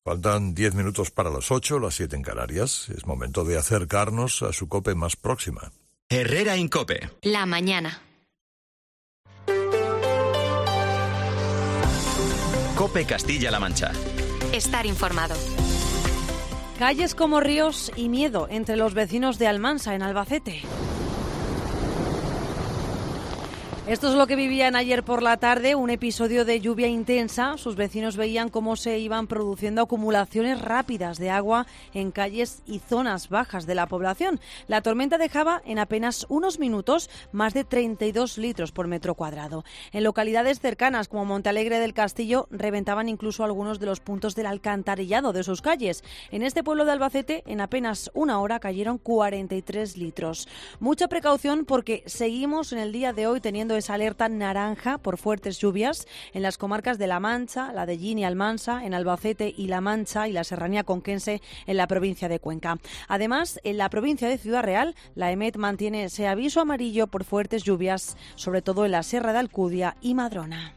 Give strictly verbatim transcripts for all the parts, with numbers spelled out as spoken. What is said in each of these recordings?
Faltan diez minutos para las ocho, las siete en Canarias. Es momento de acercarnos a su COPE más próxima. Herrera en COPE. La mañana. COPE Castilla-La Mancha. Estar informado. Calles como ríos y miedo entre los vecinos de Almansa, en Albacete. Esto es lo que vivían ayer por la tarde, un episodio de lluvia intensa. Sus vecinos veían cómo se iban produciendo acumulaciones rápidas de agua en calles y zonas bajas de la población. La tormenta dejaba en apenas unos minutos más de treinta y dos litros por metro cuadrado. En localidades cercanas como Montealegre del Castillo reventaban incluso algunos de los puntos del alcantarillado de sus calles. En este pueblo de Albacete, en apenas una hora cayeron cuarenta y tres litros. Mucha precaución porque seguimos en el día de hoy teniendo esa alerta naranja por fuertes lluvias en las comarcas de La Mancha, la de Gin y Almansa, en Albacete y La Mancha y la Serranía Conquense en la provincia de Cuenca. Además, en la provincia de Ciudad Real, la EMET mantiene ese aviso amarillo por fuertes lluvias, sobre todo en la Sierra de Alcudia y Madrona.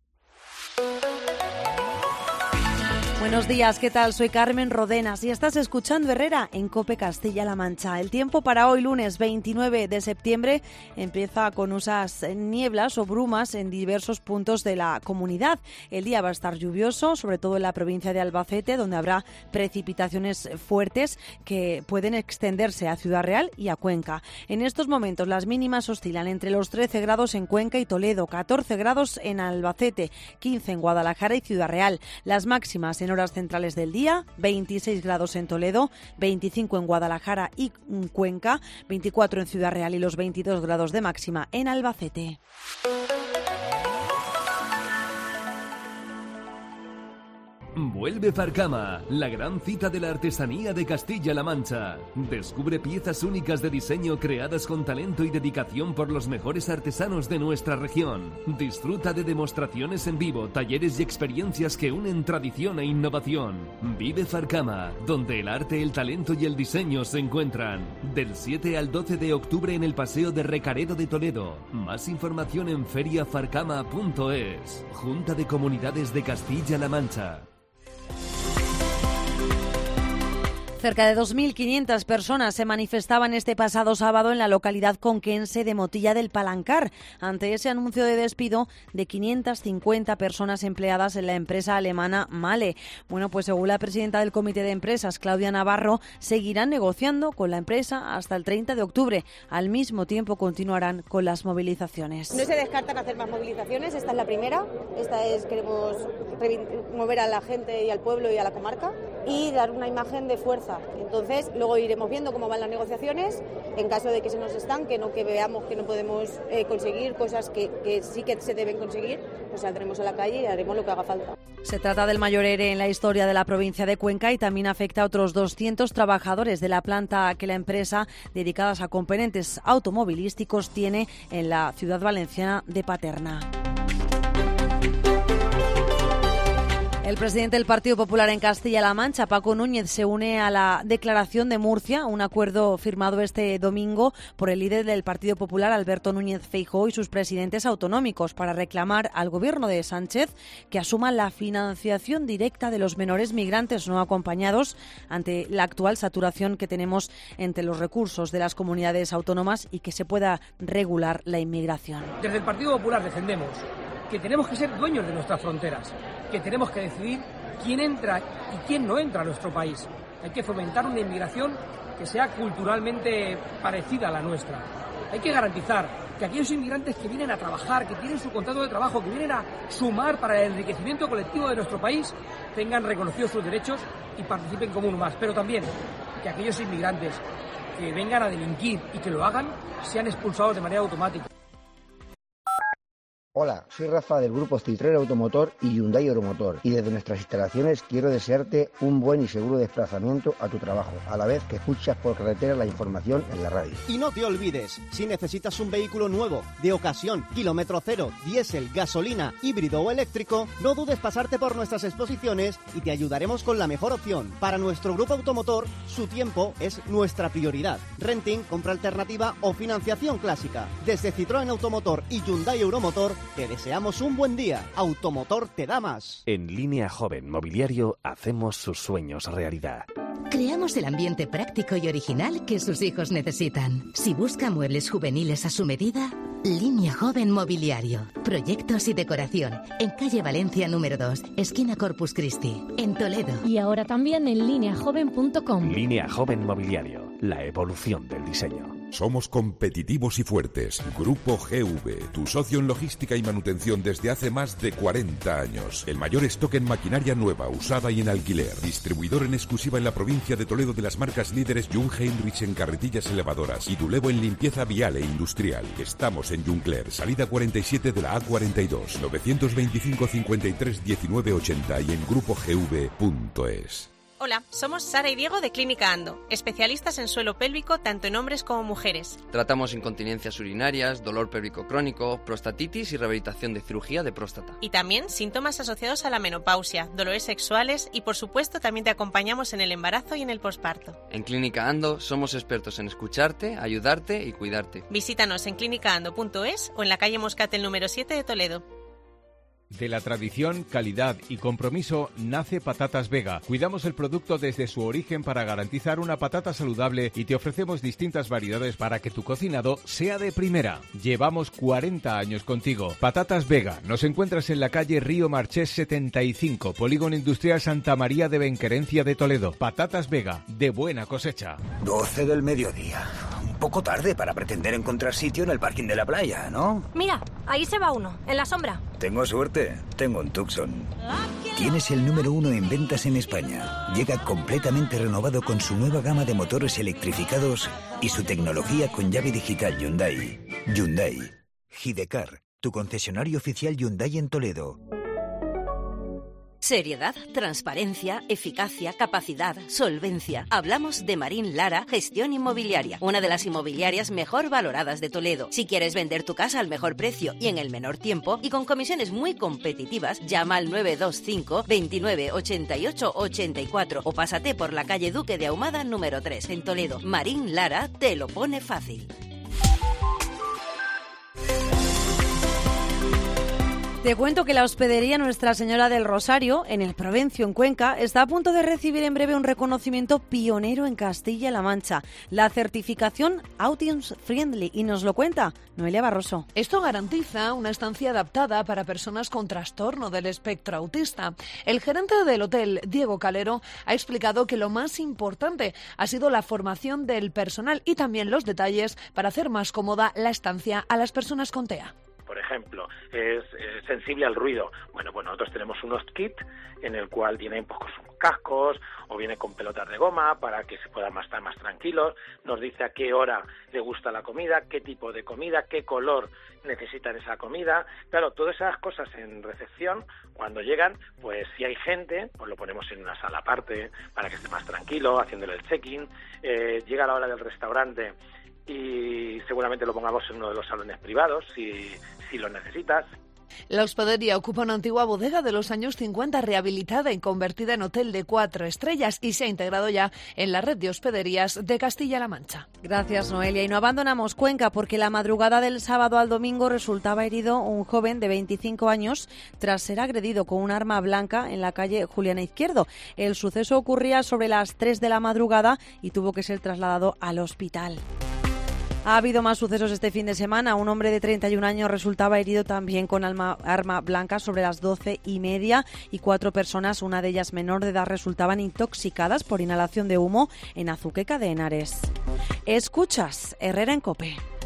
Buenos días, ¿qué tal? Soy Carmen Rodenas y estás escuchando Herrera en COPE Castilla-La Mancha. El tiempo para hoy, lunes veintinueve de septiembre, empieza con esas nieblas o brumas en diversos puntos de la comunidad. El día va a estar lluvioso, sobre todo en la provincia de Albacete, donde habrá precipitaciones fuertes que pueden extenderse a Ciudad Real y a Cuenca. En estos momentos las mínimas oscilan entre los trece grados en Cuenca y Toledo, catorce grados en Albacete, quince en Guadalajara y Ciudad Real. Las máximas en horas centrales del día, veintiséis grados en Toledo, veinticinco en Guadalajara y Cuenca, veinticuatro en Ciudad Real y los veintidós grados de máxima en Albacete. Vuelve Farcama, la gran cita de la artesanía de Castilla-La Mancha. Descubre piezas únicas de diseño creadas con talento y dedicación por los mejores artesanos de nuestra región. Disfruta de demostraciones en vivo, talleres y experiencias que unen tradición e innovación. Vive Farcama, donde el arte, el talento y el diseño se encuentran. Del siete al doce de octubre en el Paseo de Recaredo de Toledo. Más información en feria farcama punto es. Junta de Comunidades de Castilla-La Mancha. Cerca de dos mil quinientas personas se manifestaban este pasado sábado en la localidad conquense de Motilla del Palancar ante ese anuncio de despido de quinientas cincuenta personas empleadas en la empresa alemana Mahle. Bueno, pues según la presidenta del Comité de Empresas, Claudia Navarro, seguirán negociando con la empresa hasta el treinta de octubre. Al mismo tiempo continuarán con las movilizaciones. No se descartan hacer más movilizaciones, esta es la primera. Esta es, queremos mover a la gente y al pueblo y a la comarca y dar una imagen de fuerza. Entonces, luego iremos viendo cómo van las negociaciones. En caso de que se nos estanquen o que veamos que no podemos eh, conseguir cosas que, que sí que se deben conseguir, pues saldremos a la calle y haremos lo que haga falta. Se trata del mayor ERE en la historia de la provincia de Cuenca y también afecta a otros doscientos trabajadores de la planta que la empresa, dedicadas a componentes automovilísticos, tiene en la ciudad valenciana de Paterna. El presidente del Partido Popular en Castilla-La Mancha, Paco Núñez, se une a la declaración de Murcia, un acuerdo firmado este domingo por el líder del Partido Popular, Alberto Núñez Feijóo, y sus presidentes autonómicos para reclamar al gobierno de Sánchez que asuma la financiación directa de los menores migrantes no acompañados ante la actual saturación que tenemos entre los recursos de las comunidades autónomas y que se pueda regular la inmigración. Desde el Partido Popular defendemos que tenemos que ser dueños de nuestras fronteras, que tenemos que decidir quién entra y quién no entra a nuestro país. Hay que fomentar una inmigración que sea culturalmente parecida a la nuestra. Hay que garantizar que aquellos inmigrantes que vienen a trabajar, que tienen su contrato de trabajo, que vienen a sumar para el enriquecimiento colectivo de nuestro país, tengan reconocidos sus derechos y participen como uno más. Pero también que aquellos inmigrantes que vengan a delinquir y que lo hagan sean expulsados de manera automática. Hola, soy Rafa del grupo Citroën Automotor y Hyundai Euromotor y desde nuestras instalaciones quiero desearte un buen y seguro desplazamiento a tu trabajo, a la vez que escuchas por carretera la información en la radio. Y no te olvides, si necesitas un vehículo nuevo, de ocasión, kilómetro cero, diésel, gasolina, híbrido o eléctrico, no dudes pasarte por nuestras exposiciones y te ayudaremos con la mejor opción. Para nuestro grupo automotor, su tiempo es nuestra prioridad. Renting, compra alternativa o financiación clásica. Desde Citroën Automotor y Hyundai Euromotor Te deseamos un buen día. Automotor te da más. En Línea Joven Mobiliario hacemos sus sueños realidad. Creamos el ambiente práctico y original que sus hijos necesitan. Si busca muebles juveniles a su medida, Línea Joven Mobiliario. Proyectos y decoración. En calle Valencia número dos, esquina Corpus Christi, en Toledo. Y ahora también en línea joven punto com. Línea Joven Mobiliario. La evolución del diseño. Somos competitivos y fuertes. Grupo G V, tu socio en logística y manutención desde hace más de cuarenta años. El mayor stock en maquinaria nueva, usada y en alquiler. Distribuidor en exclusiva en la provincia de Toledo de las marcas líderes Jung Heinrich en carretillas elevadoras y Dulevo en limpieza vial e industrial. Estamos en Juncler, salida cuarenta y siete de la A cuarenta y dos, novecientos veinticinco cincuenta y tres diecinueve ochenta y en grupo g v punto es. Hola, somos Sara y Diego de Clínica Ando, especialistas en suelo pélvico tanto en hombres como mujeres. Tratamos incontinencias urinarias, dolor pélvico crónico, prostatitis y rehabilitación de cirugía de próstata. Y también síntomas asociados a la menopausia, dolores sexuales y por supuesto también te acompañamos en el embarazo y en el posparto. En Clínica Ando somos expertos en escucharte, ayudarte y cuidarte. Visítanos en clínica ando punto es o en la calle Moscatel número siete de Toledo. De la tradición, calidad y compromiso nace Patatas Vega. Cuidamos el producto desde su origen para garantizar una patata saludable y te ofrecemos distintas variedades para que tu cocinado sea de primera. Llevamos cuarenta años contigo. Patatas Vega. Nos encuentras en la calle Río Marchés setenta y cinco, Polígono Industrial Santa María de Benquerencia de Toledo. Patatas Vega, de buena cosecha. doce del mediodía. Un poco tarde para pretender encontrar sitio en el parking de la playa, ¿no? Mira, ahí se va uno, en la sombra. Tengo suerte, tengo un Tucson. Tienes el número uno en ventas en España. Llega completamente renovado con su nueva gama de motores electrificados y su tecnología con llave digital Hyundai. Hyundai. Gidecar, tu concesionario oficial Hyundai en Toledo. Seriedad, transparencia, eficacia, capacidad, solvencia. Hablamos de Marín Lara Gestión Inmobiliaria, una de las inmobiliarias mejor valoradas de Toledo. Si quieres vender tu casa al mejor precio y en el menor tiempo y con comisiones muy competitivas, llama al nueve dos cinco, veintinueve, ochenta y ocho, ochenta y cuatro o pásate por la calle Duque de Ahumada número tres en Toledo. Marín Lara te lo pone fácil. Te cuento que la hospedería Nuestra Señora del Rosario, en el Provencio, en Cuenca, está a punto de recibir en breve un reconocimiento pionero en Castilla-La Mancha, la certificación Audience Friendly, y nos lo cuenta Noelia Barroso. Esto garantiza una estancia adaptada para personas con trastorno del espectro autista. El gerente del hotel, Diego Calero, ha explicado que lo más importante ha sido la formación del personal y también los detalles para hacer más cómoda la estancia a las personas con T E A. Por ejemplo, es eh, sensible al ruido. Bueno, pues nosotros tenemos unos kits en el cual vienen pues, con cascos o viene con pelotas de goma para que se puedan estar más tranquilos. Nos dice a qué hora le gusta la comida, qué tipo de comida, qué color necesitan esa comida. Claro, todas esas cosas en recepción, cuando llegan, pues si hay gente, pues lo ponemos en una sala aparte para que esté más tranquilo, haciéndole el check-in. Eh, llega la hora del restaurante y seguramente lo pongamos en uno de los salones privados si, si lo necesitas. La hospedería ocupa una antigua bodega de los años cincuenta rehabilitada y convertida en hotel de cuatro estrellas y se ha integrado ya en la red de hospederías de Castilla-La Mancha. Gracias, Noelia. Y no abandonamos Cuenca porque la madrugada del sábado al domingo resultaba herido un joven de veinticinco años tras ser agredido con un arma blanca en la calle Juliana Izquierdo. El suceso ocurría sobre las tres de la madrugada y tuvo que ser trasladado al hospital. Ha habido más sucesos este fin de semana. Un hombre de treinta y un años resultaba herido también con arma, arma blanca sobre las doce y media y cuatro personas, una de ellas menor de edad, resultaban intoxicadas por inhalación de humo en Azuqueca de Henares. Escuchas Herrera en COPE.